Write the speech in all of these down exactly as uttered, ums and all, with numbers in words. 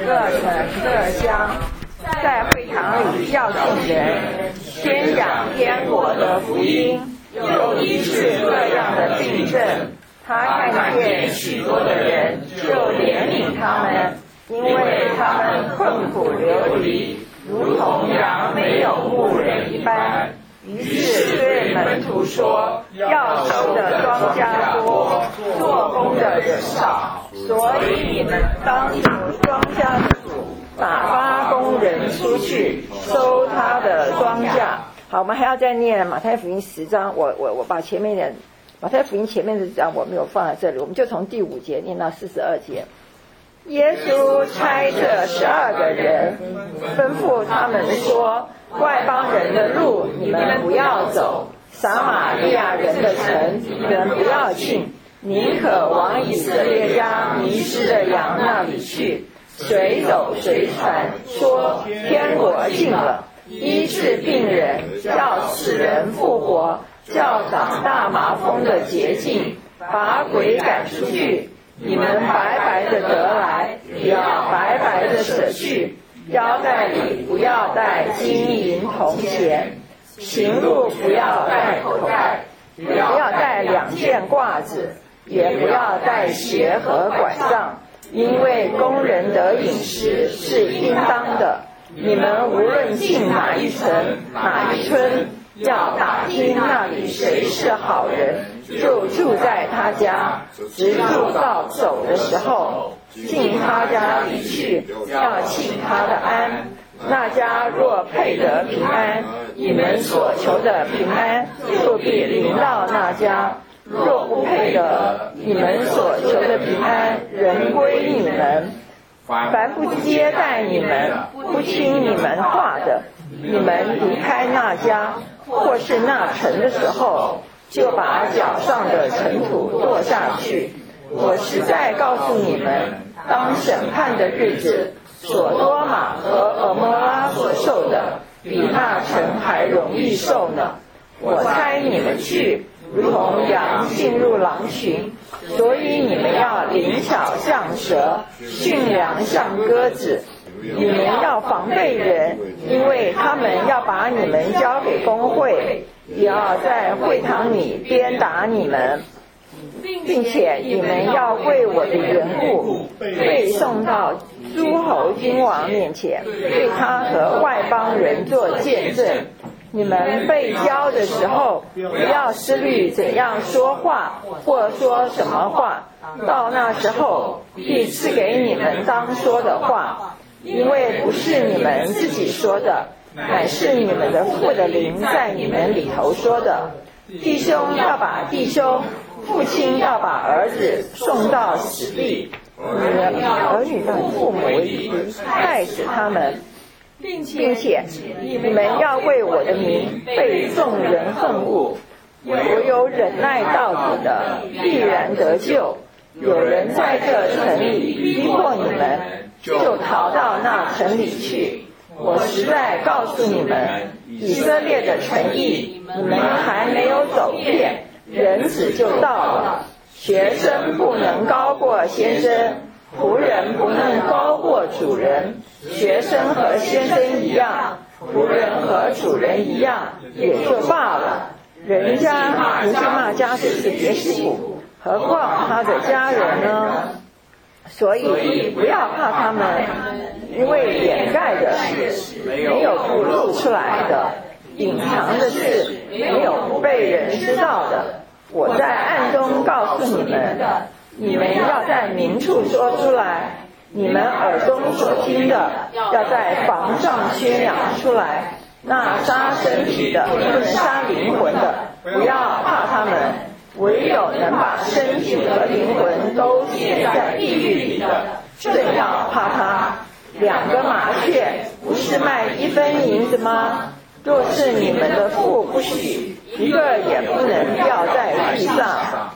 各城各乡，在会堂里教训人，宣讲天国的福音，又医治各样的病症。他看见许多的人，就怜悯他们，因为他们困苦流离，如同羊没有牧人一般。于是对门徒说，要收的庄稼多，做工的人少，所以你们当求庄稼的主打发工人出去收他的庄稼。好，我们还要再念马太福音十章，我我我把前面的马太福音前面的章我没有放在这里，我们就从第五节念到四十二节。耶稣差这十二个人，吩咐他们说，外邦人的路你们不要走，撒玛利亚人的城你们不要进，宁可往以色列家迷失的羊那里去。随走随传，说天国近了，医治病人，叫死人复活，叫长大麻风的洁净，把鬼赶出去。你们白白的得来，也要白白的舍去。腰带里不要带金银铜钱，行路不要带口袋，也不要带两件褂子，也不要带鞋和拐杖，因为工人得饮食是应当的。你们无论进哪一城哪一村，要打听那里谁是好人，就住在他家，直住到走的时候，进他家里去，要请他的安。那家若配得平安，你们所求的平安就必临到那家；若不配得，你们所求的平安仍归你们。凡不接待你们、不听你们话的，你们离开那家或是那城的时候，就把脚上的尘土跺下去。我实在告诉你们，当审判的日子，所多玛和蛾摩拉所受的，比那城还容易受呢。我差你们去，如同羊进入狼群，所以你们要灵巧像蛇，驯良像鸽子。你们要防备人，因为他们要把你们交给公会，也要在会堂里鞭打你们，并且你们要为我的缘故被送到诸侯君王面前，对他和外邦人做见证。你们被交的时候，不要思虑怎样说话或说什么话，到那时候必赐给你们当说的话，因为不是你们自己说的，乃是你们的父的灵在你们里头说的。弟兄要把弟兄，父亲要把儿子送到死地，儿女的父母为敌，害死他们，并且你们要为我的名被众人恨恶。唯有忍耐到底的，必然得救。有人在这城里逼迫你们，就逃到那城里去。我实在告诉你们，以色列的诚意你们还没有走遍，人子就到了。学生不能高过先生，仆人不能高过主人。学生和先生一样，仆人和主人一样，也就罢了。人家不是骂家事是别是苦，何况他的家人呢？所以不要怕他们，因为掩盖的事没有不露出来的，隐藏的事没有不被人知道的。我在暗中告诉你们，你们要在明处说出来，你们耳中所听的，要在房上宣扬出来。那杀身体的，不是杀灵魂的，不要怕他们。唯有能把身体和灵魂都陷在地狱里的，正要怕他。两个麻雀不是卖一分银子吗？若是你们的父不许，一个也不能掉在地上。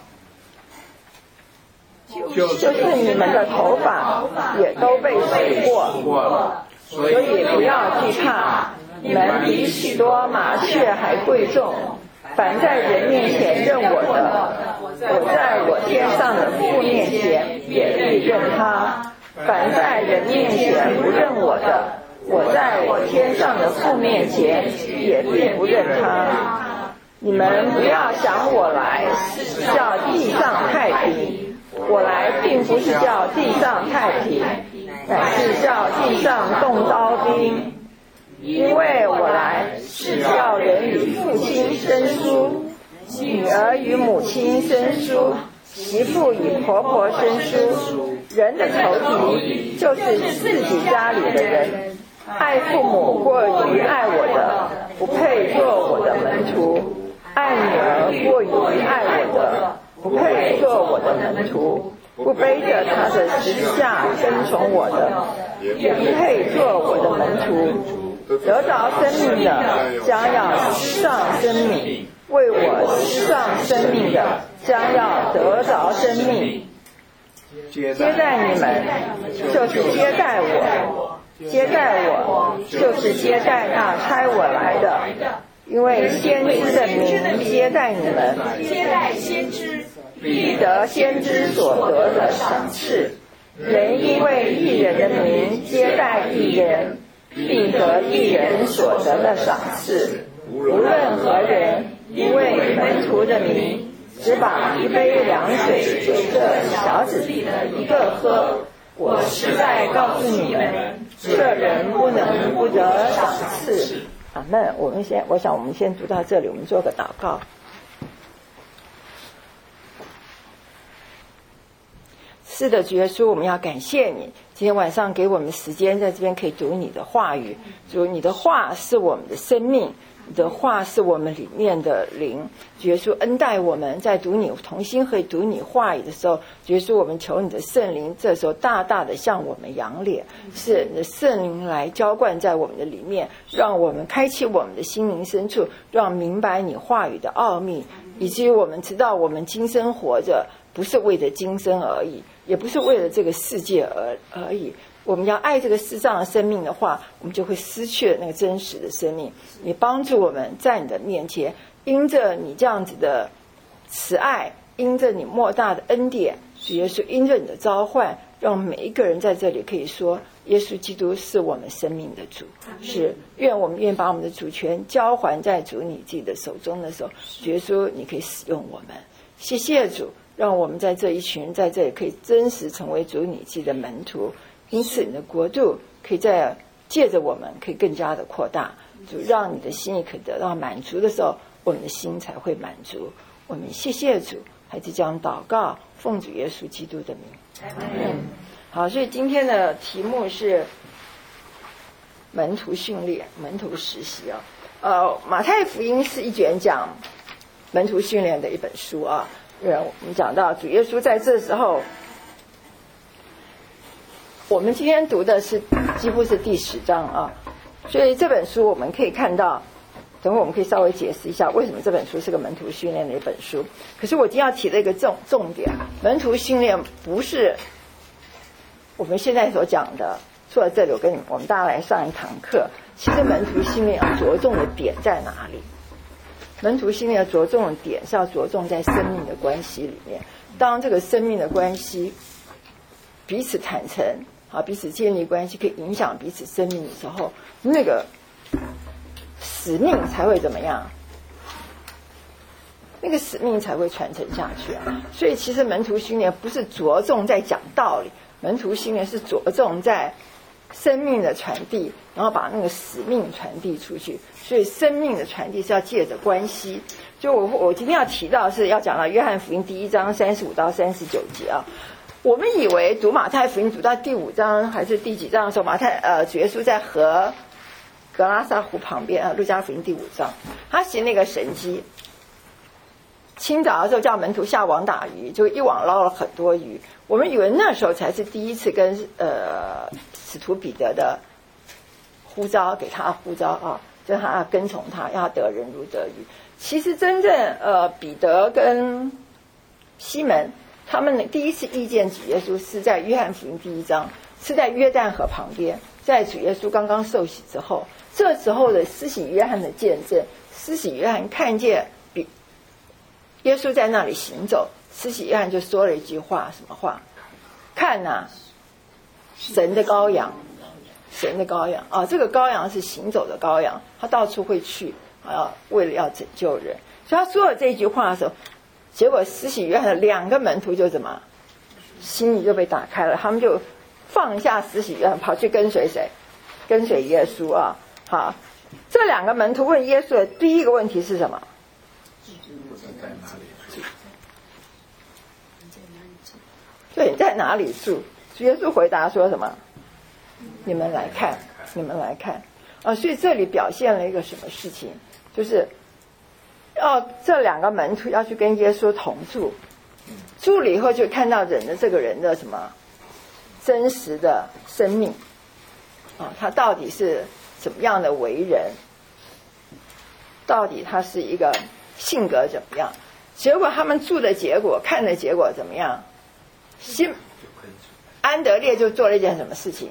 就是你们的头发也都被数过，所以不要惧怕，你们比许多麻雀还贵重。凡在人面前认我的，我在我天上的父面前也必认他。 凡在人面前不认我的，我在我天上的父面前也必不认他。你们不要想我来是叫地上太平，我来并不是叫地上太平，乃是叫地上动刀兵。因为我来是叫人与父亲生疏，女儿与母亲生疏，媳妇与婆婆生疏。人的仇敌就是自己家里的人。爱父母过于爱我的，不配做我的门徒；爱女儿过于爱我的，不配做我的门徒；不背着他的十字架跟从我的，也不配做我的门徒。得着生命的将要失上生命，为我失上生命的将要得着生命。接待你们就是接待我，接待我就是接待那差我来的，因为先知的名接待你们， 接待先知必得先知所得的赏赐。人因为义人的名接待义人，并得义人所得的赏赐。无论何人因为门徒的名，只把一杯凉水给这小子里的一个喝，我实在告诉你们，这人不能不得赏赐。阿们。我们先，我想我们先读到这里，我们做个祷告。是的，主耶稣，我们要感谢你，今天晚上给我们时间在这边可以读你的话语。主，你的话是我们的生命，你的话是我们里面的灵。主耶稣恩待我们，在读你同心合意读你话语的时候，主耶稣，我们求你的圣灵这时候大大的向我们扬脸，是你的圣灵来浇灌在我们的里面，让我们开启我们的心灵深处，让明白你话语的奥秘，以至于我们知道我们今生活着不是为了今生而已，也不是为了这个世界而而已。我们要爱这个世上的生命的话，我们就会失去了那个真实的生命。你帮助我们在你的面前，因着你这样子的慈爱，因着你莫大的恩典，主耶稣，因着你的召唤，让每一个人在这里可以说，耶稣基督是我们生命的主。是，愿我们愿把我们的主权交还在主你自己的手中的时候，主耶稣，你可以使用我们。谢谢主，让我们在这一群人在这里可以真实成为主你自己的门徒，因此你的国度可以在借着我们可以更加的扩大。主，让你的心意可以得到满足的时候，我们的心才会满足。我们谢谢主，孩子将祷告奉主耶稣基督的名。嗯，好，所以今天的题目是门徒训练、门徒实习啊。呃，马太福音是一卷讲门徒训练的一本书啊。我们讲到主耶稣在这时候，我们今天读的是几乎是第十章啊，所以这本书我们可以看到，等会我们可以稍微解释一下为什么这本书是个门徒训练的一本书。可是我今天要提的一个重重点，门徒训练不是我们现在所讲的。坐在这里，我跟你们我们大家来上一堂课。其实门徒训练要着重的点在哪里？门徒训练着重的点是要着重在生命的关系里面。当这个生命的关系彼此坦诚啊，彼此建立关系，可以影响彼此生命的时候，那个使命才会怎么样？那个使命才会传承下去啊！所以其实门徒训练不是着重在讲道理，门徒训练是着重在生命的传递，然后把那个使命传递出去。所以生命的传递是要借着关系。就我我今天要提到是要讲到约翰福音第一章三十五到三十九节啊。我们以为读马太福音读到第五章还是第几章的时候，马太呃主耶稣在河格拉萨湖旁边啊，路加福音第五章，他行那个神迹。清早的时候叫门徒下网打鱼，就一网捞了很多鱼。我们以为那时候才是第一次跟呃使徒彼得的呼召，给他呼召啊，就他要跟从他，要得人如得鱼。其实真正呃彼得跟西门他们第一次遇见主耶稣是在约翰福音第一章，是在约旦河旁边，在主耶稣刚刚受洗之后，这时候的施洗约翰的见证，施洗约翰看见比耶稣在那里行走，施洗约翰就说了一句话，什么话？看啊， 神的羔羊，神的羔羊啊，这个羔羊是行走的羔羊，他到处会去啊，为了要拯救人。所以他说了这句话的时候，结果施洗约翰的两个门徒就怎么心里就被打开了，他们就放下施洗约翰，跑去跟随谁？跟随耶稣啊！好，这两个门徒问耶稣的第一个问题是什么？对，你在哪里住？耶稣回答说什么？你们来看，你们来看啊！所以这里表现了一个什么事情？就是要这两个门徒要去跟耶稣同住，住了以后就看到人的这个人的什么真实的生命啊，他到底是怎么样的为人，到底他是一个性格怎么样？结果他们住的结果，看的结果怎么样？新安德烈就做了一件什么事情？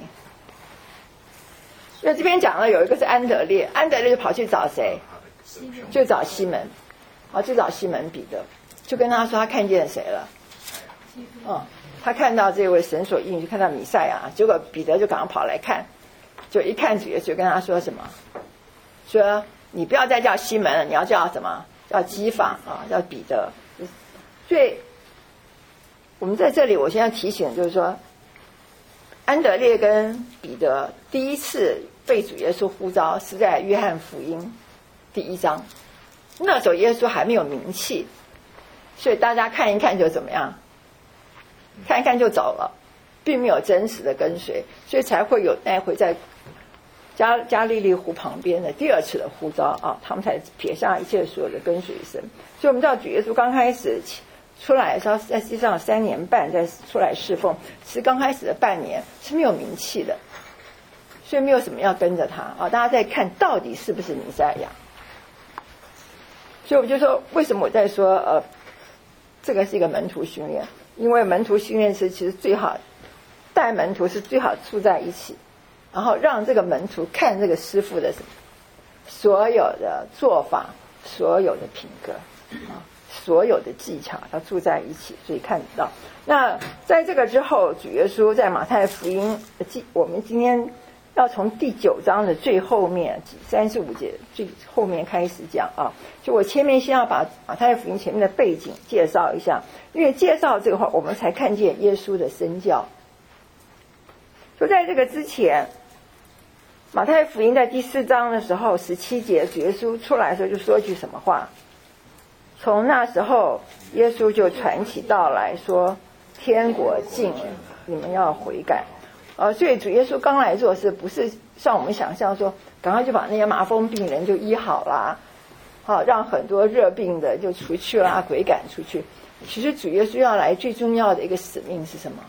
那这边讲了有一个是安德烈，安德烈就跑去找谁？就找西门，啊，就找西门彼得，就跟他说他看见谁了？嗯，他看到这位神所应许，看到弥赛亚，结果彼得就赶快跑来看，就一看主耶稣就跟他说什么？说你不要再叫西门了，你要叫什么？叫基法啊，叫彼得。所以我们在这里，我现在提醒就是说，安德烈跟彼得第一次被主耶稣呼召是在约翰福音第一章，那时候耶稣还没有名气，所以大家看一看就怎么样，看一看就走了，并没有真实的跟随，所以才会有那回在加加利利湖旁边的第二次的呼召啊，他们才撇下一切所有的跟随神。所以我们知道主耶稣刚开始出来的时候，在地上三年半再出来侍奉，其实刚开始的半年是没有名气的，所以没有什么要跟着他啊。大家在看到底是不是弥赛亚。所以我就说，为什么我在说呃，这个是一个门徒训练？因为门徒训练是其实最好带门徒是最好住在一起，然后让这个门徒看这个师父的什么所有的做法，所有的品格啊，所有的技巧，要住在一起，所以看得到。那在这个之后，主耶稣在马太福音，我们今天要从第九章的最后面三十五节最后面开始讲啊。就我前面先要把马太福音前面的背景介绍一下，因为介绍这个话，我们才看见耶稣的身教。就在这个之前，马太福音在第四章的时候十七节，主耶稣出来的时候就说句什么话？从那时候，耶稣就传起道来说：“天国近了，你们要悔改。”呃，所以主耶稣刚来做事，不是像我们想象说，赶快就把那些麻风病人就医好啦，好让很多热病的就出去啦，鬼赶出去。其实主耶稣要来最重要的一个使命是什么？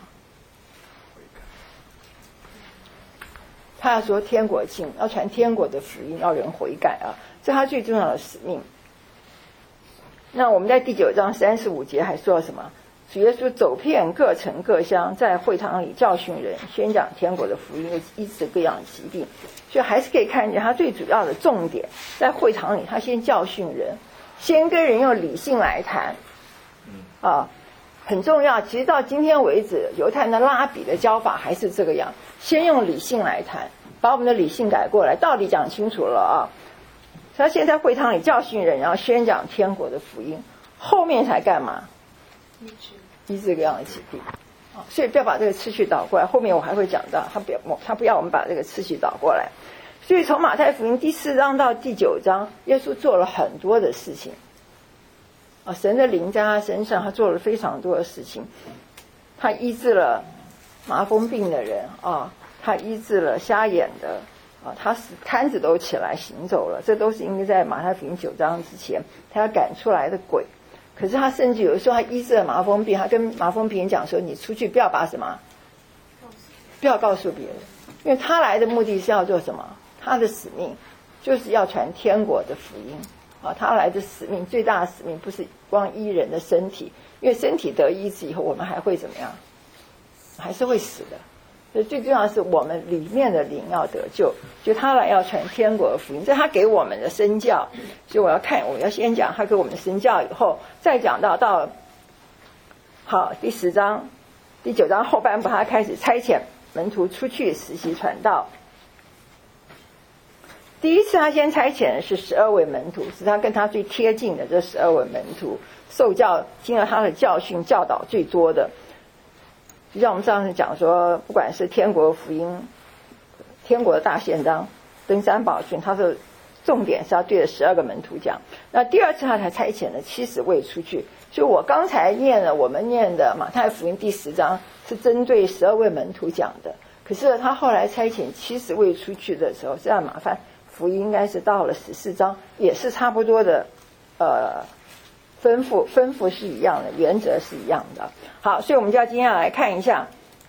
他要说天国近，要传天国的福音，要人悔改啊，这是他最重要的使命。那我们在第九章三十五节还说了什么？主耶稣走遍各城各乡，在会堂里教训人，宣讲天国的福音，医治各样的疾病。所以还是可以看见他最主要的重点在会堂里，他先教训人，先跟人用理性来谈啊，很重要。其实到今天为止，犹太人的拉比的教法还是这个样，先用理性来谈，把我们的理性改过来，道理讲清楚了啊。他现在会堂里教训人，然后宣讲天国的福音，后面才干嘛？医治各样的疾病啊，所以不要把这个次序倒过来。后面我还会讲到，他不要他不要我们把这个次序倒过来。所以从马太福音第四章到第九章，耶稣做了很多的事情啊，神的灵在他身上，他做了非常多的事情。他医治了麻风病的人啊，他医治了瞎眼的啊，他使瘫子都起来行走了，这都是因为在马太福音九章之前，他要赶出来的鬼。可是他甚至有的时候他医治了麻风病，他跟麻风病人讲说：“你出去不要把什么，不要告诉别人，因为他来的目的是要做什么？他的使命就是要传天国的福音啊！他来的使命最大的使命不是光医人的身体，因为身体得医治以后，我们还会怎么样？还是会死的。所以最重要的是我们里面的灵要得救，就他来要传天国的福音，这是他给我们的身教。所以我要看，我要先讲他给我们的身教，以后再讲到到好第十章、第九章后半部，他开始差遣门徒出去实习传道。第一次他先差遣的是十二位门徒，是他跟他最贴近的这十二位门徒，受教经了他的教训教导最多的。就像我们上次讲说，不管是天国福音、天国的大宪章、登山宝训，他是重点是要对着十二个门徒讲。那第二次他才差遣了七十位出去，所以我刚才念了我们念的马太福音第十章是针对十二位门徒讲的，可是他后来差遣七十位出去的时候，这样麻烦福音应该是到了十四章，也是差不多的呃吩咐，吩咐是一样的，原则是一样的。好，所以我们就要今天来看一下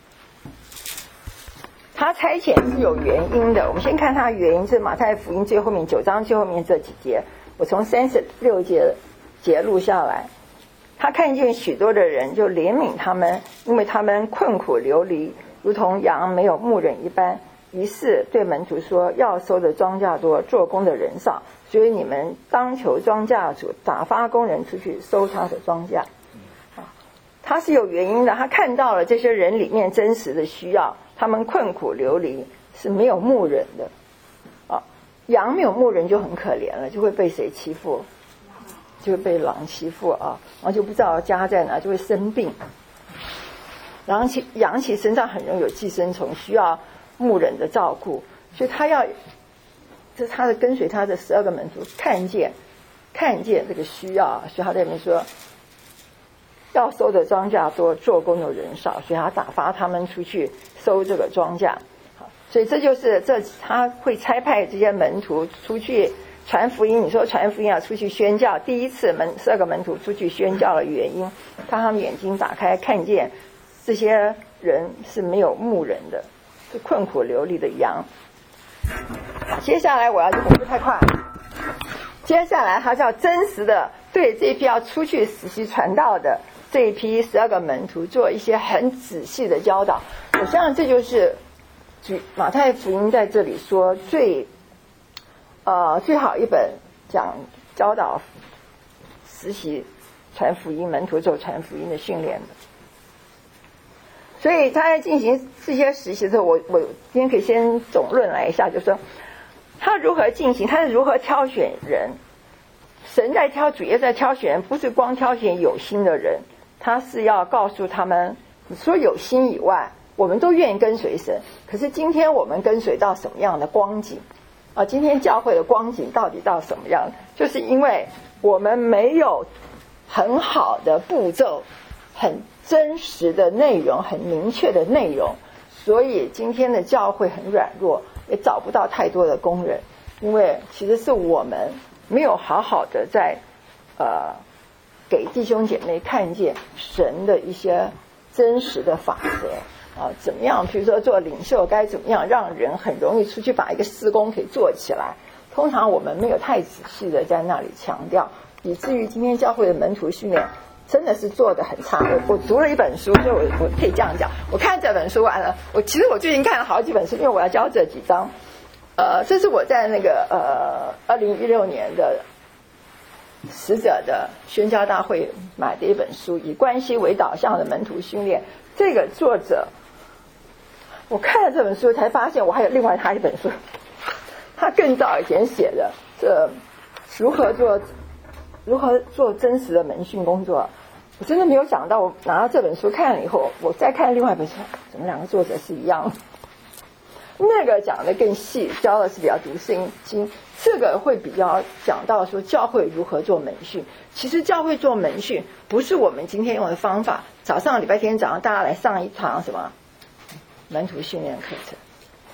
他差遣是有原因的。我们先看他原因，是马太福音最后面九章最后面这几节，我从三十六节节录下来。他看见许多的人，就怜悯他们，因为他们困苦流离，如同羊没有牧人一般。于是对门徒说，要收的庄稼多，做工的人少，所以你们当求庄稼主打发工人出去收他的庄稼。他是有原因的，他看到了这些人里面真实的需要，他们困苦流离，是没有牧人的啊，羊没有牧人就很可怜了，就会被谁欺负？就会被狼欺负啊，然后就不知道家在哪，就会生病。羊其羊其身上很容易有寄生虫，需要牧人的照顾，所以他要，这是他的跟随他的十二个门徒看见看见这个需要，所以他在那边说，要收的庄稼多，做工的人少，所以他打发他们出去收这个庄稼。好，所以这就是这他会差派这些门徒出去传福音。你说传福音要出去宣教，第一次门十二个门徒出去宣教的原因，当他们眼睛打开，看见这些人是没有牧人的，是困苦流离的羊。接下来我要我不太快，接下来他是要真实的对这批要出去实习传道的这一批十二个门徒做一些很仔细的教导。我相信这就是马太福音在这里说最呃最好一本讲教导实习传福音门徒做传福音的训练的。所以他在进行这些实习的时候，我我今天可以先总论来一下，就是说他如何进行，他是如何挑选人。神在挑，主耶稣在挑选人，不是光挑选有心的人，他是要告诉他们，说有心以外，我们都愿意跟随神。可是今天我们跟随到什么样的光景啊？今天教会的光景到底到什么样？就是因为我们没有很好的步骤，很真实的内容，很明确的内容，所以今天的教会很软弱，也找不到太多的工人，因为其实是我们没有好好的在呃给弟兄姐妹看见神的一些真实的法则啊，怎么样？比如说做领袖该怎么样让人很容易出去把一个事工给做起来？通常我们没有太仔细的在那里强调，以至于今天教会的门徒训练真的是做得很差。我我读了一本书，所以我我可以这样讲。我看这本书完了，我其实我最近看了好几本书，因为我要教这几章。呃，这是我在那个呃二零一六年的使者的宣教大会买的一本书，以关系为导向的门徒训练。这个作者，我看了这本书才发现，我还有另外他一本书，他更早以前写的这如何做如何做真实的门训工作。我真的没有想到，我拿到这本书看了以后，我再看另外一本书，怎么两个作者是一样的？那个讲的更细，教的是比较读圣经，这个会比较讲到说教会如何做门训。其实教会做门训不是我们今天用的方法，早上礼拜天早上大家来上一堂什么门徒训练课程。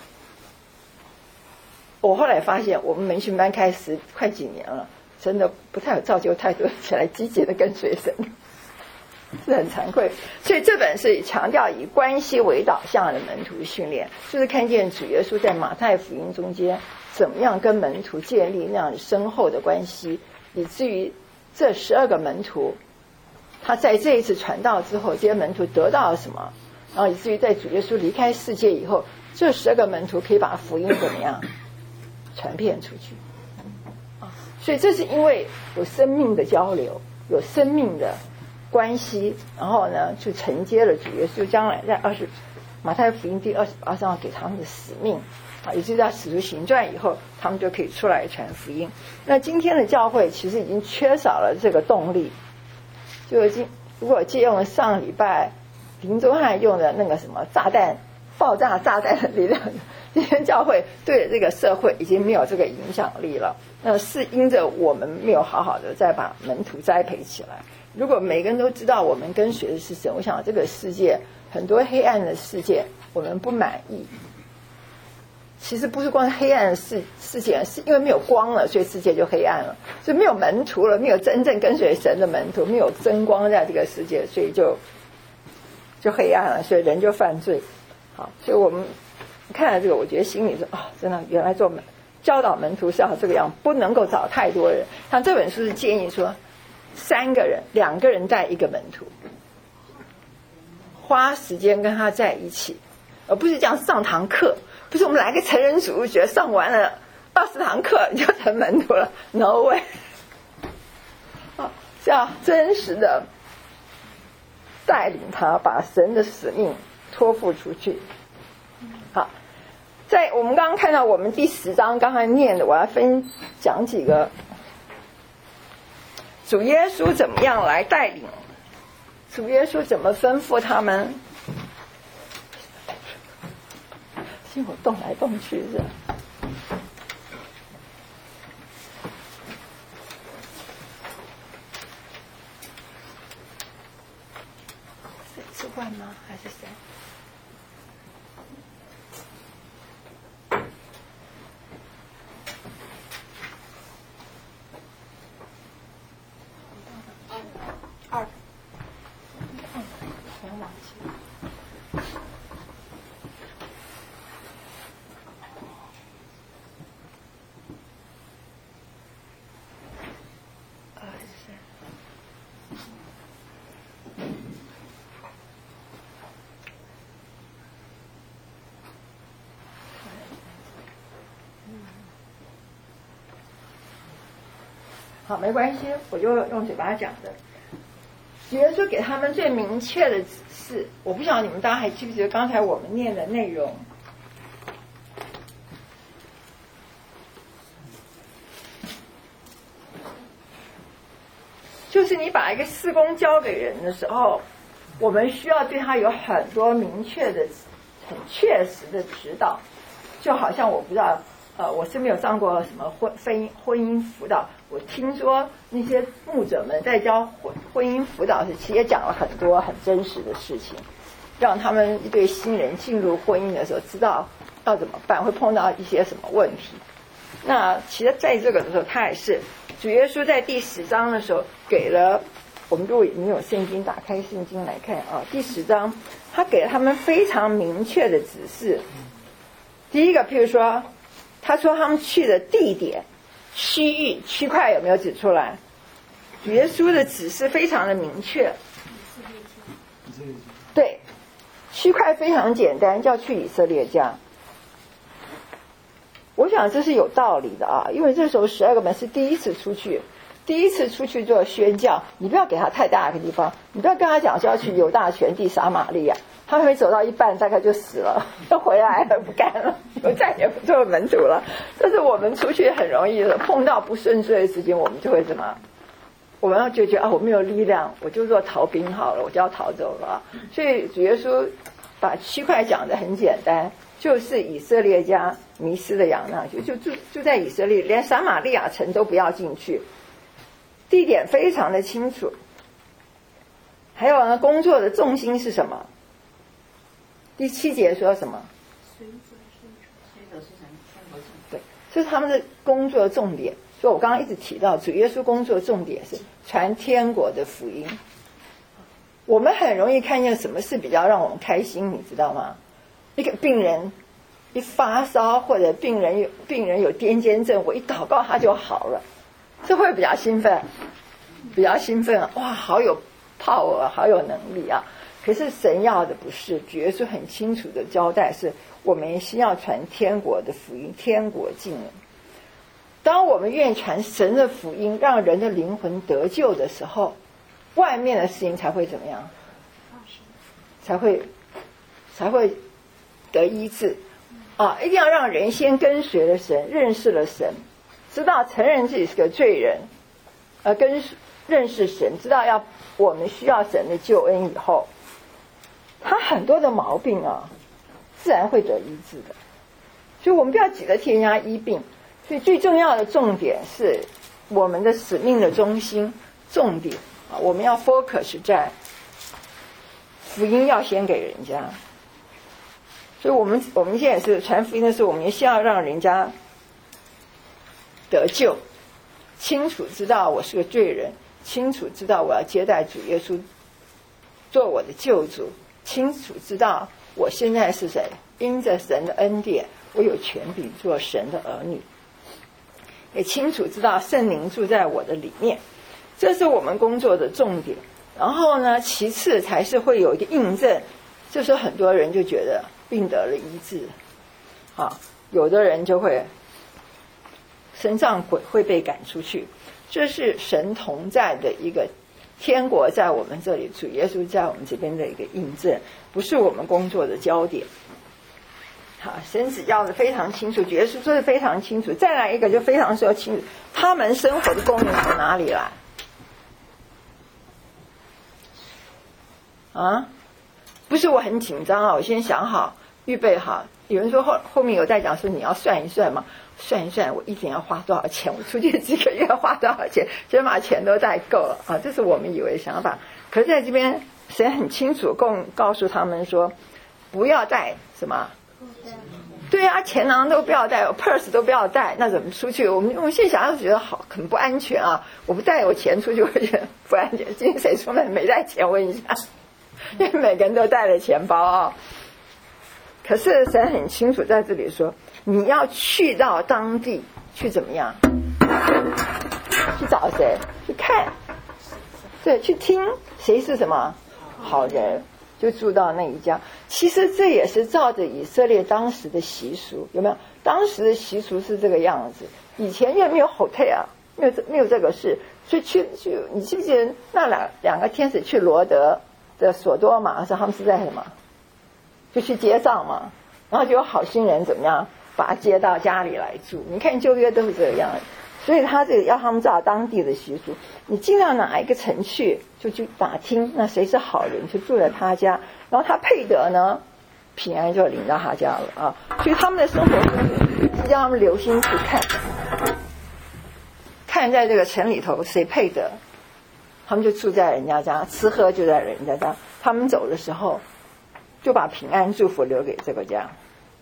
我后来发现我们门训班开始快几年了，真的不太有造就太多起来积极的跟随神，是很惭愧。所以这本是强调以关系为导向的门徒训练，就是看见主耶稣在马太福音中间怎么样跟门徒建立那样深厚的关系，以至于这十二个门徒他在这一次传道之后，这些门徒得到了什么，然后以至于在主耶稣离开世界以后，这十二个门徒可以把福音怎么样传遍出去。所以这是因为有生命的交流，有生命的关系，然后呢就承接了主耶稣将来在二十马太福音第二十八章给他们的使命啊，也就是在使徒行传以后，他们就可以出来传福音。那今天的教会其实已经缺少了这个动力，就已经如果借用了上礼拜林宗翰用的那个什么炸弹爆炸炸弹的力量，今天教会对这个社会已经没有这个影响力了。那是因着我们没有好好的再把门徒栽培起来。如果每个人都知道我们跟随的是神，我想这个世界很多黑暗的世界我们不满意，其实不是光黑暗的世世界，是因为没有光了，所以世界就黑暗了，所以没有门徒了，没有真正跟随神的门徒，没有真光在这个世界，所以就就黑暗了，所以人就犯罪。好，所以我们看了这个，我觉得心里说啊、哦，真的原来做门教导门徒是要这个样，不能够找太多人。像这本书是建议说三个人两个人带一个门徒，花时间跟他在一起，而不是这样上堂课，不是我们来个成人主义学上完了二十堂课你就成门徒了 ，no way。啊，是要真实的带领他把神的使命托付出去。好，在我们刚刚看到我们第十章刚才念的，我要分讲几个主耶稣怎么样来带领，主耶稣怎么吩咐他们，心我动来动去是是万吗？还是谁？二，全忘记了。二十三。好，没关系，我就用嘴巴讲的。耶稣给他们最明确的指示，我不晓得你们大家还记不记得刚才我们念的内容。就是你把一个事工交给人的时候，我们需要对他有很多明确的、很确实的指导。就好像我不知道，呃，我是没有上过什么婚婚姻婚姻辅导。我听说那些牧者们在教婚婚姻辅导时，其实也讲了很多很真实的事情，让他们一对新人进入婚姻的时候知道要怎么办，会碰到一些什么问题。那其实在这个的时候，他也是主耶稣在第十章的时候给了我们，如果你有圣经，打开圣经来看啊，第十章他给了他们非常明确的指示。第一个，譬如说，他说他们去的地点、区域、区块有没有指出来？耶稣的指示非常的明确。对，区块非常简单，叫去以色列家。我想这是有道理的啊，因为这时候十二个门是第一次出去，第一次出去做宣教，你不要给他太大的地方，你不要跟他讲说要去犹大全地撒玛利亚，他还没走到一半大概就死了，就回来了，不干了，我再也不做门徒了。但是我们出去很容易的碰到不顺遂的事情，我们就会怎么？我们要就觉得啊，我没有力量，我就做逃兵好了，我就要逃走了。所以主耶稣把区块讲得很简单，就是以色列家迷失的羊那就就住住在以色列，连撒玛利亚城都不要进去，地点非常的清楚。还有呢，工作的重心是什么？第七节说什么？对，这是他们的工作重点。所以我刚刚一直提到，主耶稣工作重点是传天国的福音。我们很容易看见什么事比较让我们开心，你知道吗？一个病人一发烧，或者病人有病人有癫痫症，我一祷告他就好了，这会比较兴奋，比较兴奋啊！哇，好有 power， 好有能力啊！可是神要的不是，主耶稣很清楚的交代，是我们先要传天国的福音，天国近了。当我们愿意传神的福音，让人的灵魂得救的时候，外面的事情才会怎么样？才会才会得医治啊！一定要让人先跟随了神，认识了神，知道承认自己是个罪人，呃，跟认识神，知道要我们需要神的救恩以后，他很多的毛病啊，自然会得医治的。所以我们不要急着替人家医病。所以最重要的重点是我们的使命的中心重点啊，我们要 focus 在福音要先给人家。所以我们我们现在也是传福音的时候，我们也希望让人家得救，清楚知道我是个罪人，清楚知道我要接待主耶稣做我的救主，清楚知道我现在是谁，因着神的恩典我有权柄做神的儿女，也清楚知道圣灵住在我的里面，这是我们工作的重点。然后呢，其次才是会有一个印证，这时候很多人就觉得病得了医治啊，有的人就会身上鬼会被赶出去，这是神同在的一个天国在我们这里，主耶稣在我们这边的一个印证，不是我们工作的焦点。好，神指教的非常清楚，主耶稣说的非常清楚。再来一个就非常说清楚，他们生活的供应从哪里来？啊，不是我很紧张啊，我先想好预备好。有人说后后面有在讲说你要算一算嘛，算一算我一天要花多少钱，我出去几个月花多少钱，先把钱都带够了啊，这是我们以为的想法。可是在这边神很清楚告告诉他们说，不要带什么。对啊，钱囊都不要带， purse 都不要带，那怎么出去？我们我们现在想想觉得好很不安全啊！我不带我钱出去，我觉得不安全。今天谁出门没带钱？问一下，因为每个人都带了钱包啊。可是神很清楚在这里说，你要去到当地去怎么样？去找谁？去看，对，去听谁是什么好人。就住到那一家，其实这也是照着以色列当时的习俗，有没有？当时的习俗是这个样子，以前因为没有 hotel， 没有没有这个事，所以去去，你记不记得那两两个天使去罗德的索多玛，说他们是在什么？就去接上嘛，然后就有好心人怎么样把他接到家里来住？你看旧约都是这个样子。所以他这个要他们照当地的习俗，你尽量哪一个城去就去打听，那谁是好人就住在他家，然后他配得呢，平安就领到他家了啊。所以他们的生活是让他们留心去看，看在这个城里头谁配得，他们就住在人家家，吃喝就在人家家。他们走的时候就把平安祝福留给这个家。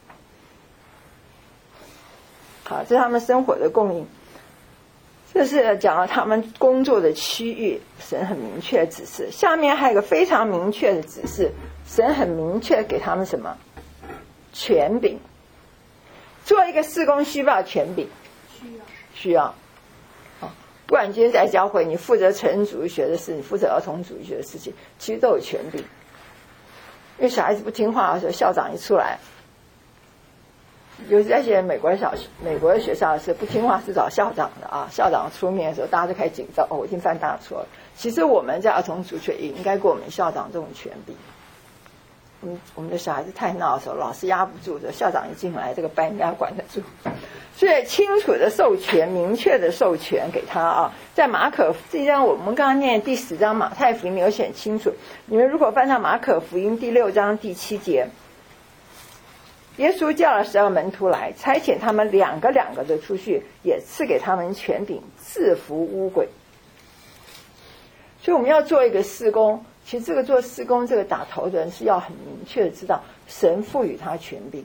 好，这是他们生活的供应。这是讲了他们工作的区域，神很明确指示。下面还有一个非常明确的指示，神很明确给他们什么？权柄。做一个事工需不需要权柄？需要。需要。哦，不管今天在教会，你负责成人主义学的事，你负责儿童主义学的事情，其实都有权柄。因为小孩子不听话的时候，校长一出来。尤其在些美国的小美国的学校是不听话是找校长的啊，校长出面的时候，大家就开始紧张，哦，我一定犯大错了。其实我们在儿童主学也应该给我们校长这种权柄。嗯，我们的小孩子太闹的时候，老师压不住的，校长一进来，这个班应该管得住。所以清楚的授权，明确的授权给他啊，在马可这章我们刚刚念第十章马太福音有写很清楚。你们如果翻到马可福音第六章第七节。耶稣叫了十二门徒来，差遣他们两个两个的出去，也赐给他们权柄制服污鬼。所以我们要做一个事工，其实这个做事工这个打头的人是要很明确的知道神赋予他权柄。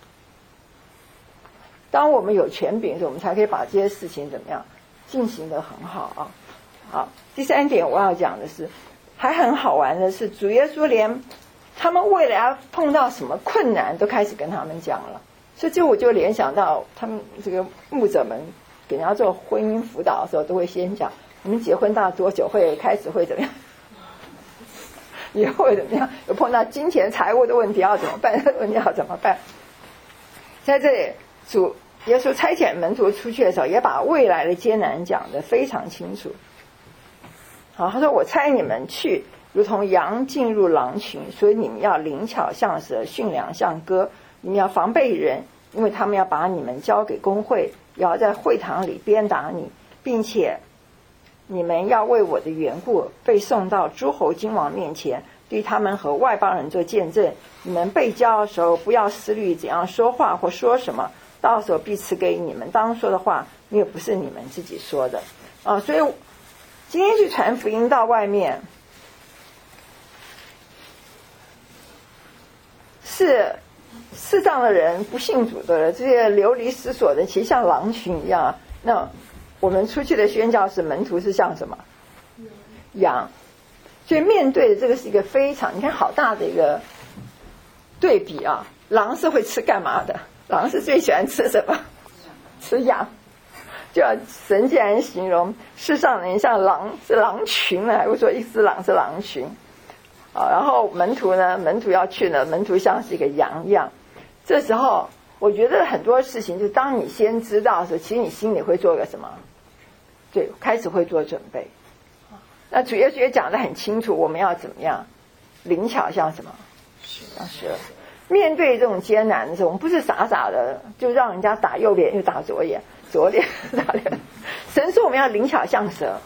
当我们有权柄的时候，我们才可以把这些事情怎么样进行得很好啊。好，第三点我要讲的是，还很好玩的是，主耶稣连他们未来要碰到什么困难都开始跟他们讲了，所以就我就联想到他们这个牧者们给人家做婚姻辅导的时候，都会先讲你们结婚到多久会开始会怎么样，以后会怎么样，有碰到金钱财务的问题要怎么办，问题要怎么办。在这里主耶稣差遣门徒出去的时候，也把未来的艰难讲得非常清楚。好，他说我差你们去如同羊进入狼群，所以你们要灵巧像蛇，驯良像鸽， 你们要防备人，因为他们要把你们交给公会，也要在会堂里鞭打你，并且你们要为我的缘故被送到诸侯君王面前，对他们和外邦人做见证。你们被交的时候，不要思虑怎样说话或说什么，到时候必赐给你们当说的话，因为不是你们自己说的啊。所以今天去传福音到外面，是世上的人不信主的人，这些流离失所的，其实像狼群一样。那我们出去的宣教士门徒是像什么？羊。所以面对的这个是一个非常，你看好大的一个对比啊！狼是会吃干嘛的？狼是最喜欢吃什么？吃羊。就要神既然形容世上人像狼，是狼群呢，还会说一只狼是狼群啊。然后门徒呢，门徒要去呢，门徒像是一个羊一样。这时候我觉得很多事情，就当你先知道的时候，其实你心里会做个什么？对，开始会做准备。那主耶稣也讲得很清楚，我们要怎么样灵巧像什么？像蛇。面对这种艰难的时候，我们不是傻傻的就让人家打右脸又打左眼，左脸打脸。神说我们要灵巧像蛇。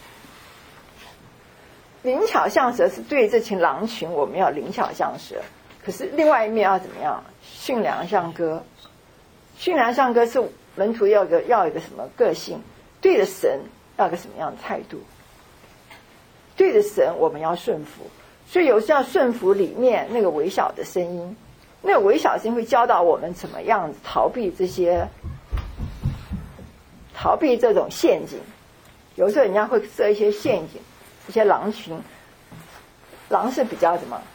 灵巧像蛇是对这群狼群，我们要灵巧像蛇。可是另外一面要怎么样？驯良像鸽。驯良像鸽是门徒要有个要有一个什么个性？对着神要有个什么样的态度？对着神我们要顺服，所以有时要顺服里面那个微小的声音，那个微小的声音会教导我们怎么样逃避这些逃避这种陷阱。有时候人家会设一些陷阱，一些狼群，狼是比较什么？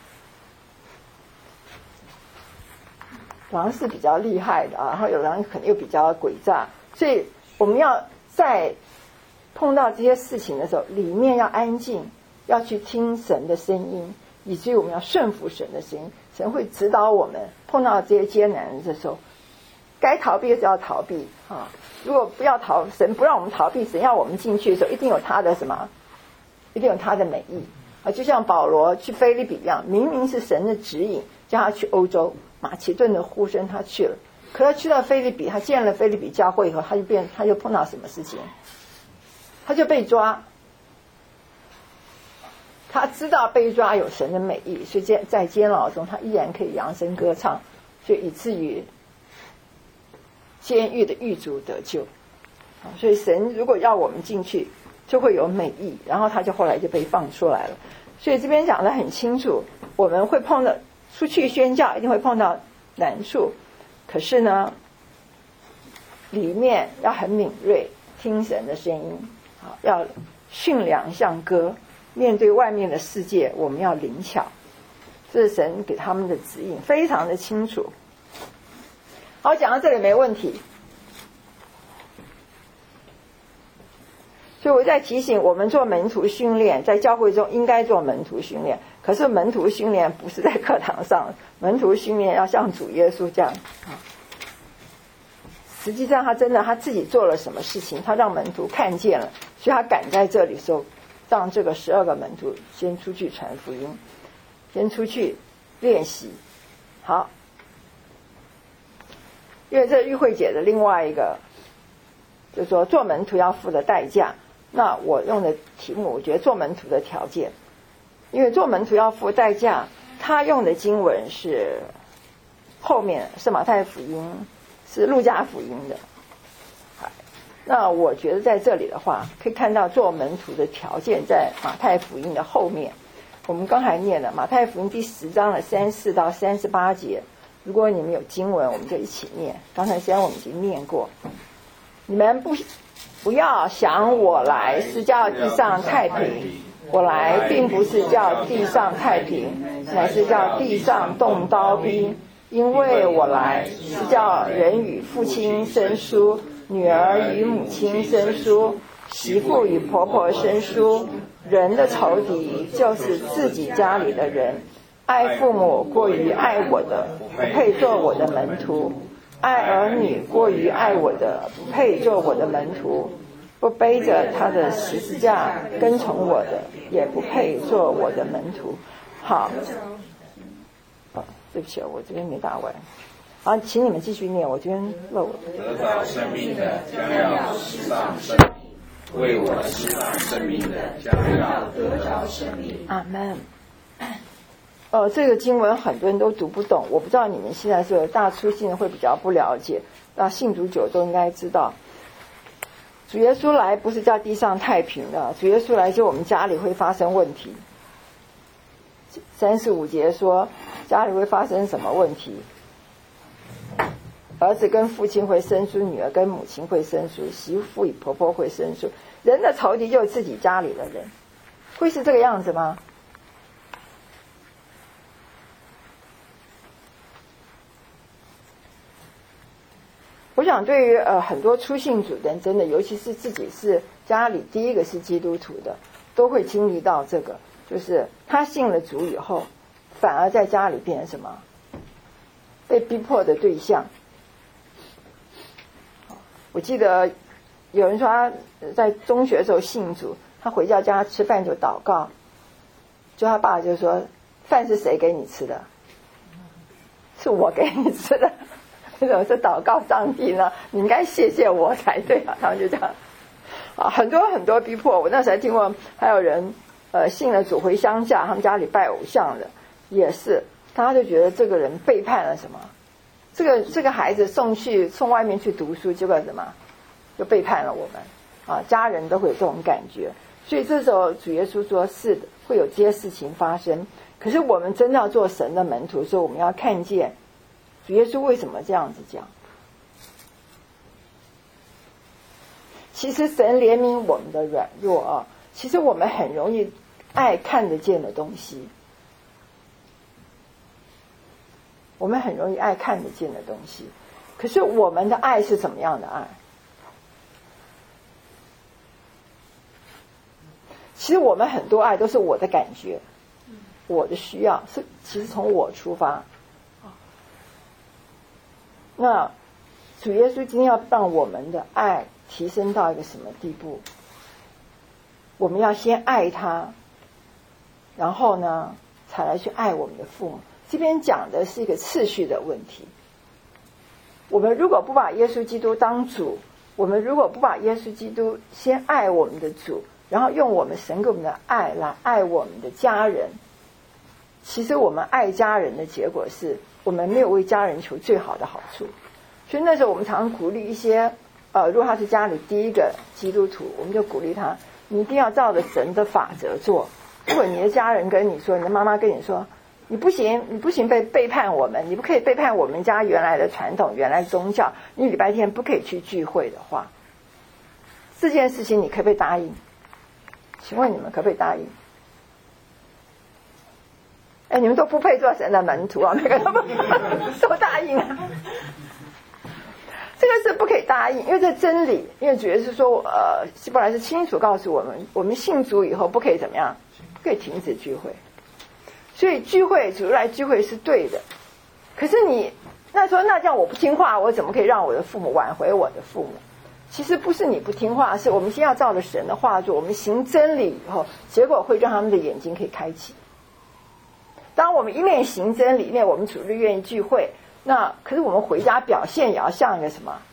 狼是比较厉害的啊，然后有狼可能又比较诡诈，所以我们要在碰到这些事情的时候，里面要安静，要去听神的声音，以至于我们要顺服神的声音。神会指导我们碰到这些艰难的时候，该逃避就要逃避啊！如果不要逃，神不让我们逃避，神要我们进去的时候，一定有他的什么？一定有他的美意啊！就像保罗去腓立比一样，明明是神的指引，叫他去欧洲，马其顿的呼声他去了，可他去到腓立比，他见了腓立比教会以后，他就变，他就碰到什么事情？他就被抓。他知道被抓有神的美意，所以在监牢中他依然可以扬声歌唱，所以以至于监狱的狱卒得救。所以神如果要我们进去，就会有美意，然后他就后来就被放出来了。所以这边讲得很清楚，我们会碰到出去宣教一定会碰到难处，可是呢里面要很敏锐，听神的声音，要驯良像鸽。面对外面的世界，我们要灵巧，这是神给他们的指引，非常的清楚。好，讲到这里没问题。所以我在提醒我们做门徒训练，在教会中应该做门徒训练，可是门徒训练不是在课堂上，门徒训练要像主耶稣这样。实际上他真的他自己做了什么事情，他让门徒看见了，所以他赶在这里的时候让这个十二个门徒先出去传福音，先出去练习。好，因为这是玉慧姐的另外一个，就是说做门徒要付的代价。那我用的题目，我觉得做门徒的条件，因为做门徒要付代价，他用的经文是后面是马太福音，是路加福音的。那我觉得在这里的话，可以看到做门徒的条件在马太福音的后面。我们刚才念了马太福音第十章的三十四到三十八节，如果你们有经文，我们就一起念。刚才虽然我们已经念过，你们不不要想我来是叫地上太平，我来并不是叫地上太平，乃是叫地上动刀兵。因为我来是叫人与父亲生疏，女儿与母亲生疏，媳妇与婆婆生疏。人的仇敌就是自己家里的人。爱父母过于爱我的，不配做我的门徒；爱儿女过于爱我的，不配做我的门徒；不背着他的十字架跟从我的，也不配做我的门徒。好，哦，对不起，我这边没打完。 好，请你们继续念，我这边漏了。 得到生命的将要释放生命，为我释放生命的将要得着生命。 阿们。呃，这个经文很多人都读不懂，我不知道你们现在是大粗信会比较不了解，那信主久都应该知道。主耶稣来不是叫地上太平的，主耶稣来就我们家里会发生问题。三十五节说家里会发生什么问题？儿子跟父亲会生疏，女儿跟母亲会生疏，媳妇与婆婆会生疏。人的仇敌就是自己家里的人，会是这个样子吗？我想对于呃很多初信主的人，真的尤其是自己是家里第一个是基督徒的，都会经历到这个，就是他信了主以后，反而在家里变成什么？被逼迫的对象。我记得有人说他在中学的时候信主，他回家家吃饭就祷告，就他爸就说：“饭是谁给你吃的？是我给你吃的。为什么是祷告上帝呢？你应该谢谢我才对啊！”他们就这样啊，很多很多逼迫。我那时候还听过，还有人呃信了主回乡下，他们家里拜偶像的，也是，他就觉得这个人背叛了什么。这个这个孩子送去送外面去读书，结果什么就背叛了我们啊！家人都会有这种感觉，所以这时候主耶稣说是的，会有这些事情发生。可是我们真的要做神的门徒的时候，我们要看见主耶稣为什么这样子讲。其实神怜悯我们的软弱啊，其实我们很容易爱看得见的东西。我们很容易爱看得见的东西，可是我们的爱是什么样的爱？其实我们很多爱都是我的感觉，我的需要，是其实从我出发。那主耶稣今天要让我们的爱提升到一个什么地步？我们要先爱他，然后呢，才来去爱我们的父母。这边讲的是一个次序的问题。我们如果不把耶稣基督当主，我们如果不把耶稣基督先爱我们的主，然后用我们神给我们的爱来爱我们的家人，其实我们爱家人的结果是我们没有为家人求最好的好处。所以那时候我们常常鼓励一些呃，如果他是家里第一个基督徒，我们就鼓励他，你一定要照着神的法则做。如果你的家人跟你说，你的妈妈跟你说，你不行，你不行背背叛我们，你不可以背叛我们家原来的传统，原来宗教，你礼拜天不可以去聚会的话，这件事情你可不可以答应？请问你们可不可以答应？哎，你们都不配做神的门徒啊，每个都不都答应啊。这个是不可以答应，因为这真理，因为主耶稣说，呃，希伯来是清楚告诉我们，我们信主以后不可以怎么样，不可以停止聚会。所以聚会，主来聚会是对的。可是你那说，那这样我不听话，我怎么可以让我的父母挽回我的父母？其实不是你不听话，是我们先要照着神的话做，我们行真理以后，结果会让他们的眼睛可以开启。当我们一面行真理，一面我们主日愿意聚会，那可是我们回家表现也要像一个什么？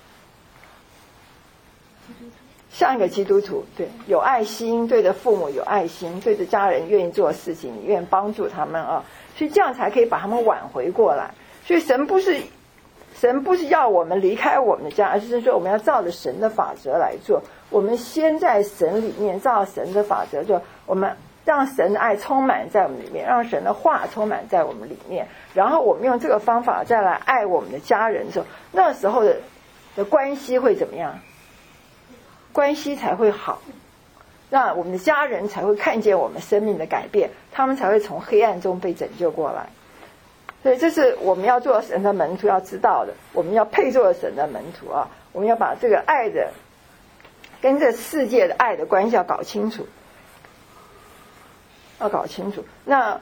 像一个基督徒，对，有爱心，对着父母有爱心，对着家人愿意做事情，你愿意帮助他们啊，所以这样才可以把他们挽回过来。所以神不是神不是要我们离开我们的家，而是说我们要照着神的法则来做。我们先在神里面照神的法则做，我们让神的爱充满在我们里面，让神的话充满在我们里面，然后我们用这个方法再来爱我们的家人的时候，那时候的的关系会怎么样？关系才会好，那我们的家人才会看见我们生命的改变，他们才会从黑暗中被拯救过来。所以这是我们要做神的门徒要知道的，我们要配做神的门徒啊，我们要把这个爱的跟这世界的爱的关系要搞清楚，要搞清楚。那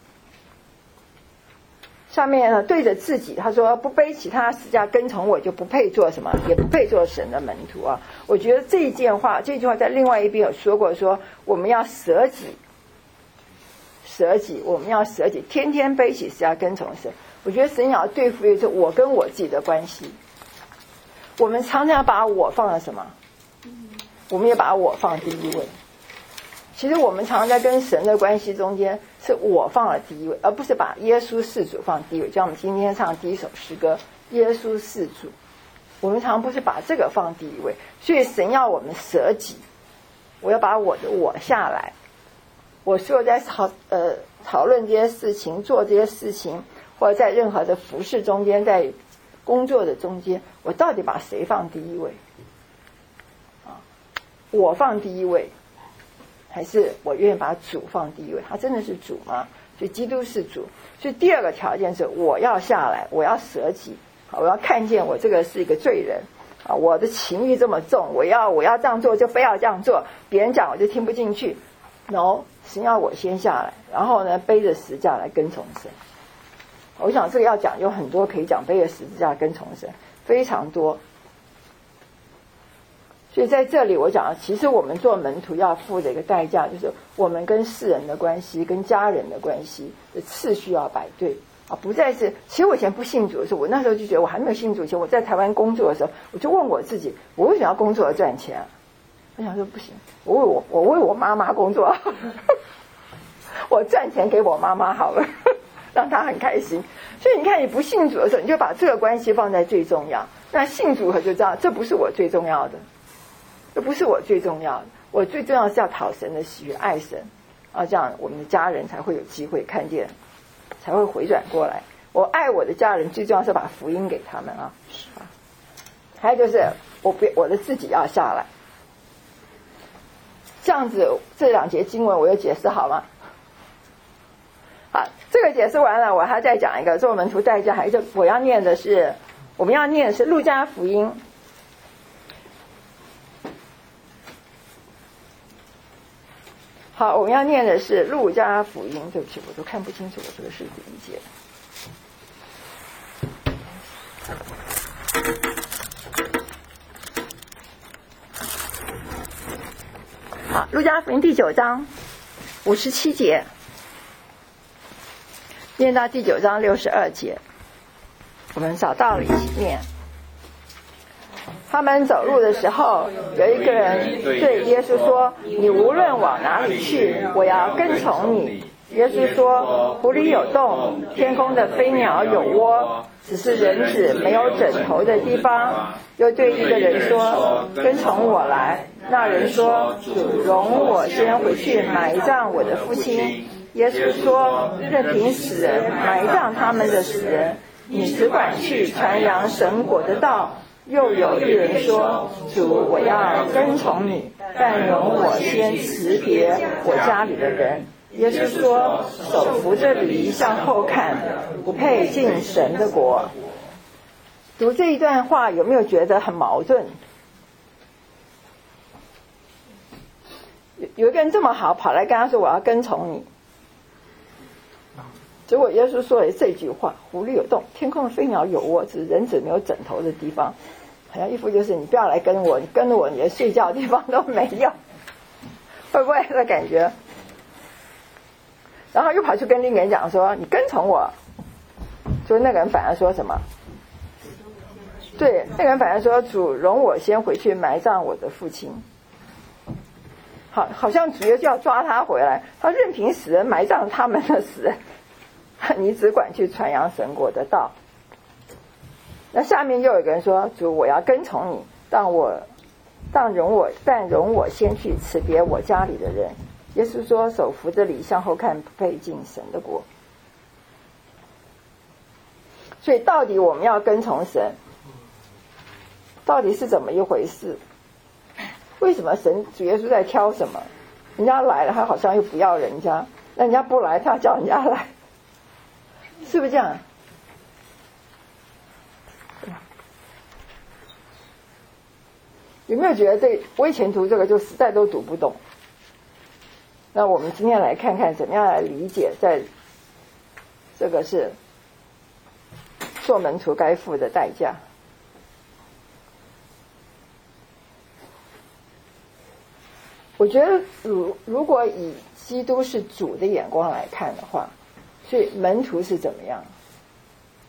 上面呢，对着自己他说，不背起他十字架跟从我，就不配做什么，也不配做神的门徒啊。我觉得这一件话这句话在另外一边有说过，说我们要舍己舍己我们要舍己，天天背起十字架跟从神。 我觉得神要对付的是我跟我自己的关系。我们常常把我放在什么？我们也把我放第一位。其实我们常常在跟神的关系中间，是我放了第一位，而不是把耶稣是主放第一位。就像我们今天唱第一首诗歌，耶稣是主，我们常常不是把这个放第一位。所以神要我们舍己，我要把我的我下来。我所有在讨呃讨论这些事情，做这些事情，或者在任何的服事中间，在工作的中间，我到底把谁放第一位？啊，我放第一位，还是我愿意把主放第一位？他真的是主吗？所以基督是主。所以第二个条件是我要下来，我要舍己，我要看见我这个是一个罪人啊，我的情欲这么重，我要我要这样做就非要这样做，别人讲我就听不进去。no， 神要我先下来，然后呢背着十字架来跟从神。我想这个要讲有很多可以讲，背着十字架跟从神非常多。所以在这里我讲，其实我们做门徒要付的一个代价，就是我们跟世人的关系、跟家人的关系的次序要摆对啊，不再是。其实我以前不信主的时候，我那时候就觉得我还没有信主前，我在台湾工作的时候，我就问我自己，我为什么要工作而赚钱啊？我想说不行，我为我我为我妈妈工作，我赚钱给我妈妈好了，让她很开心。所以你看，你不信主的时候，你就把这个关系放在最重要。那信主后就知道，这不是我最重要的，这不是我最重要的。我最重要的是要讨神的喜悦，爱神啊，这样我们的家人才会有机会看见，才会回转过来。我爱我的家人，最重要是把福音给他们啊。还有就是我别我的自己要下来。这样子，这两节经文我有解释好吗？好，这个解释完了，我还再讲一个做门徒代价，还是我要念的是，我们要念的是路加福音。好，我们要念的是路加福音。对不起，我都看不清楚我这个是第一节。好，路加福音第九章五十七节，念到第九章六十二节，我们找到了一起念。他们走路的时候，有一个人对耶稣说：“你无论往哪里去，我要跟从你。”耶稣说：“湖里有洞，天空的飞鸟有窝，只是人子没有枕头的地方。”又对一个人说：“跟从我来。”那人说：“主，容我先回去埋葬我的父亲。”耶稣说：“任凭死人埋葬他们的死人，你只管去传扬神国的道。”又有一人说：“主，我要跟从你，但容我先辞别我家里的人。”耶稣说：“手扶着犁向后看，不配进神的国。”读这一段话，有没有觉得很矛盾？有有一个人这么好，跑来跟他说：“我要跟从你。”结果耶稣说了这句话：“湖里有洞，天空的飞鸟有窝，只是人子没有枕头的地方。”好像一副就是你不要来跟我，你跟着我，你连睡觉的地方都没有，会不会这感觉？然后又跑去跟另一个人讲说：“你跟从我。”就那个人反而说什么？对，那个人反而说：“主，容我先回去埋葬我的父亲。”好，好像主耶稣要抓他回来，他任凭死人埋葬他们的死人，你只管去传扬神国的道。那下面又有一个人说：“主，我要跟从你，但我但容我但容我先去辞别我家里的人。”耶稣说：“手扶着犁向后看，不配进神的国。”所以到底我们要跟从神，到底是怎么一回事？为什么神主耶稣在挑什么？人家来了，他好像又不要人家；那人家不来，他叫人家来，是不是这样？有没有觉得这我以前读这个就实在都读不懂？那我们今天来看看怎么样来理解，在这个是做门徒该付的代价。我觉得如如果以基督是主的眼光来看的话，所以门徒是怎么样？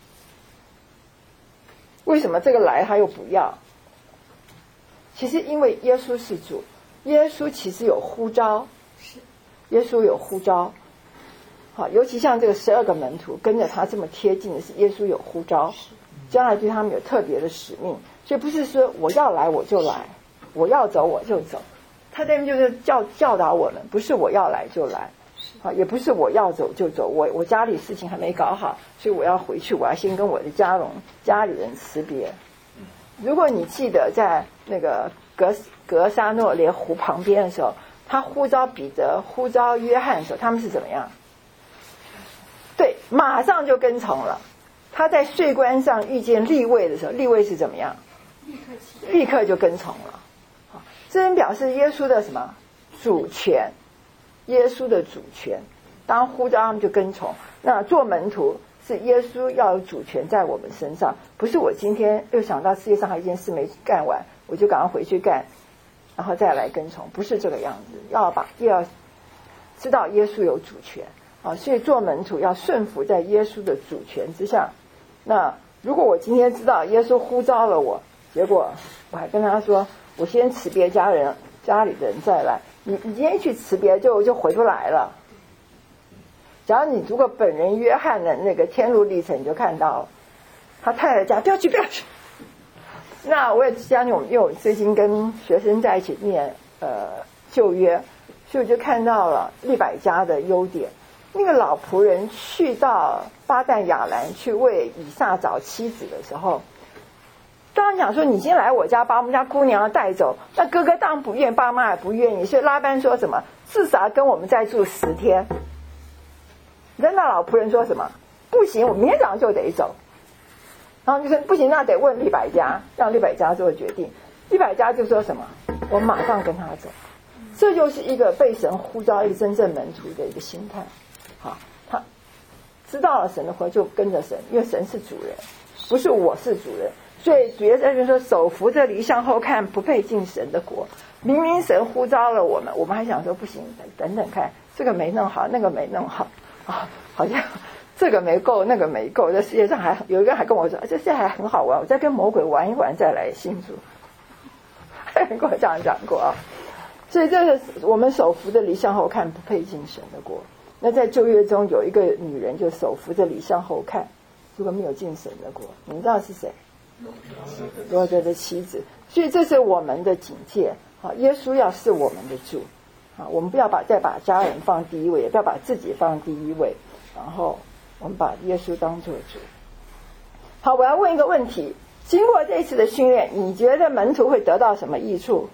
为什么这个来他又不要？其实因为耶稣是主，耶稣其实有呼召，耶稣有呼召。好，尤其像这个十二个门徒跟着他这么贴近的是耶稣有呼召，将来对他们有特别的使命，所以不是说我要来我就来，我要走我就走，他这边就是教教导我们，不是我要来就来，好，也不是我要走就走，我我家里事情还没搞好，所以我要回去，我要先跟我的家人家里人辞别。如果你记得在那个格格沙诺连湖旁边的时候，他呼召彼得呼召约翰的时候，他们是怎么样？对，马上就跟从了。他在税关上遇见利未的时候，利未是怎么样？立刻就跟从了。好，这边表示耶稣的什么主权？耶稣的主权。当呼召他们就跟从。那做门徒是耶稣要有主权在我们身上，不是我今天又想到世界上还有一件事没干完，我就赶快回去干，然后再来跟从，不是这个样子。要把要知道耶稣有主权。啊，所以做门徒要顺服在耶稣的主权之下。那如果我今天知道耶稣呼召了我，结果我还跟他说我先辞别家人家里的人再来，你你今天去辞别就就回不来了。假如你如果本人约翰的那个天路历程你就看到了，他太太家不要去不要去。那我也相信我们，因为我最近跟学生在一起念呃旧约，所以我就看到了利百加的优点。那个老仆人去到巴旦亚兰去为以撒找妻子的时候，当然讲说你先来我家把我们家姑娘带走，那哥哥当然不愿，爸妈也不愿意，所以拉班说什么至少跟我们再住十天。那老仆人说什么不行，我明天早上就得走。然后就说不行，那得问利百加，让利百加做决定。利百加就说什么我马上跟他走。这就是一个被神呼召一个真正门徒的一个心态。好，他知道了神的话就跟着神，因为神是主人，不是我是主人。所以主耶稣在这说手扶着犁向后看，不配进神的国。明明神呼召了我们，我们还想说不行，等等看，这个没弄好，那个没弄好啊，好像这个没够，那个没够。这世界上还有一个人还跟我说，这世界还很好玩，我再跟魔鬼玩一玩再来信主。还跟我这样讲过啊。所以这个我们手扶着犁向后看，不配进神的国。那在旧约中有一个女人就手扶着犁向后看，如果没有进神的国，你们知道是谁？罗德的妻子。所以这是我们的警戒。好，耶稣要是我们的主，好，我们不要把再把家人放第一位，也不要把自己放第一位，然后我们把耶稣当作主。好，我要问一个问题：经过这次的训练，你觉得门徒会得到什么益处？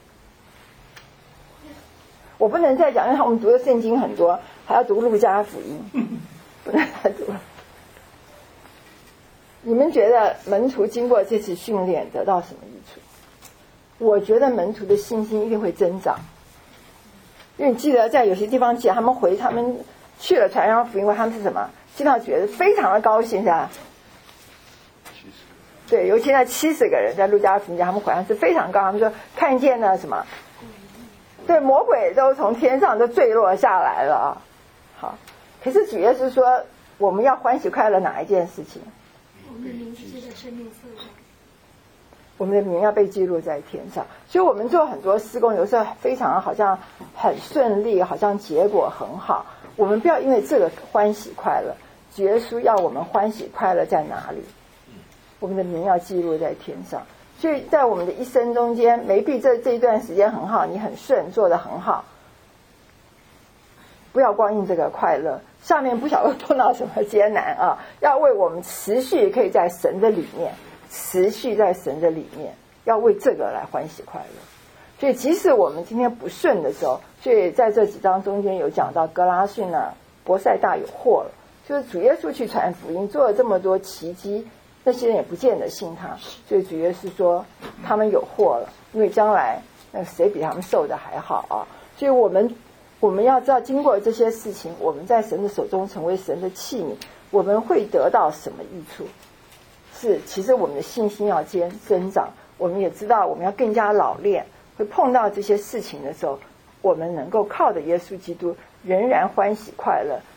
我不能再讲，因为我们读的圣经很多，还要读路加福音，不能再读了。你们觉得门徒经过这次训练得到什么益处？我觉得门徒的信心一定会增长，因为你记得在有些地方，记得他们回他们去了传扬福音，他们是什么？经常觉得非常的高兴，是吧？对，尤其那七十个人在路加福音讲，他们好像是非常高，他们说看见了什么？对，魔鬼都从天上都坠落下来了啊！好，可是主耶稣说，我们要欢喜快乐哪一件事情？ 我们的名字记在生命册上， 我们的名要被记录在天上。所以我们做很多施工，有时候非常好像很顺利，好像结果很好。我们不要因为这个欢喜快乐。主耶稣要我们欢喜快乐在哪里？我们的名要记录在天上。所以在我们的一生中间，没必这这一段时间很好，你很顺，做得很好，不要光印这个快乐，下面不晓得碰到什么艰难啊！要为我们持续可以在神的里面，持续在神的里面，要为这个来欢喜快乐。所以即使我们今天不顺的时候，所以在这几章中间有讲到格拉逊啊、伯赛大有祸了，就是主耶稣去传福音，做了这么多奇迹，那些人也不见得信他，所以主耶稣说他们有祸了，因为将来那个谁比他们受的还好啊！所以我们我们要知道，经过这些事情，我们在神的手中成为神的器皿，我们会得到什么益处？是其实我们的信心要增增长，我们也知道我们要更加老练，会碰到这些事情的时候，我们能够靠着耶稣基督仍然欢喜快乐，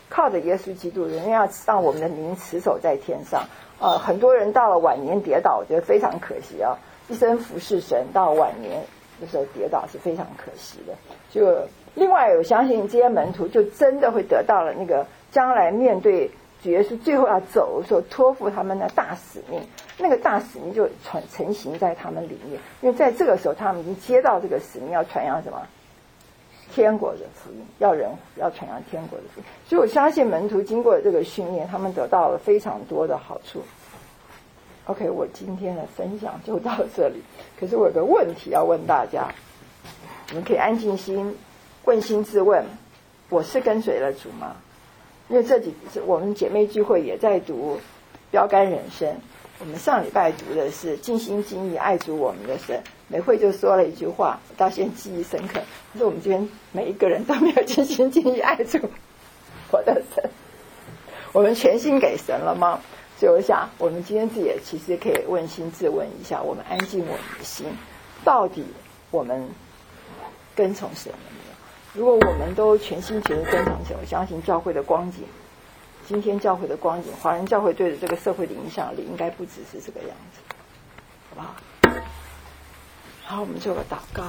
靠着耶稣基督，人要让我们的名持守在天上。呃，很多人到了晚年跌倒，我觉得非常可惜啊！一生服侍神，到晚年的时候跌倒是非常可惜的。就另外，我相信这些门徒就真的会得到了那个将来面对主耶稣最后要走的时候托付他们的大使命，那个大使命就传成型在他们里面，因为在这个时候他们已经接到这个使命，要传扬什么？天国的福音，要人要传扬天国的福音。所以我相信门徒经过这个训练，他们得到了非常多的好处。OK， 我今天的分享就到这里。可是我有个问题要问大家，你们可以安静心问心自问，我是跟随了主吗？因为这几次我们姐妹聚会也在读标杆人生，我们上礼拜读的是尽心尽意爱主我们的神，美惠就说了一句话，我到现在记忆深刻，可是我们这边每一个人都没有尽心尽意爱主我的神，我们全心给神了吗？所以我想我们今天自己也其实可以问心自问一下，我们安静我们的心，到底我们跟从神了没有？如果我们都全心全意跟从神，我相信教会的光景，今天教会的光景，华人教会对这个社会的影响力应该不只是这个样子，好不好？好，我们做个祷告。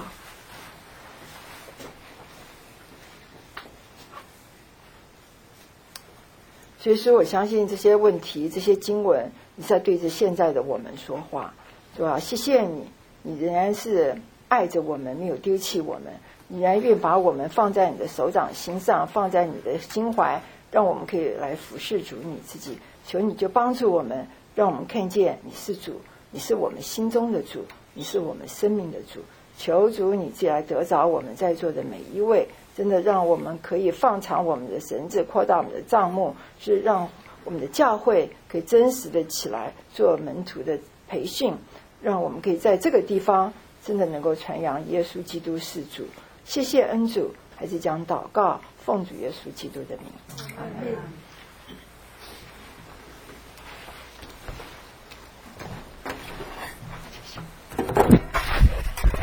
所以说我相信这些问题，这些经文，你在对着现在的我们说话，对吧？谢谢你，你仍然是爱着我们，没有丢弃我们，你仍然愿把我们放在你的手掌心上，放在你的心怀，让我们可以来服侍主你自己。求你就帮助我们，让我们看见你是主，你是我们心中的主，你是我们生命的主。求主你既来得着我们在座的每一位，真的让我们可以放长我们的绳子，扩大我们的帐幕，是让我们的教会可以真实的起来做门徒的培训，让我们可以在这个地方真的能够传扬耶稣基督是主。谢谢恩主，还是将祷告奉主耶稣基督的名，阿们。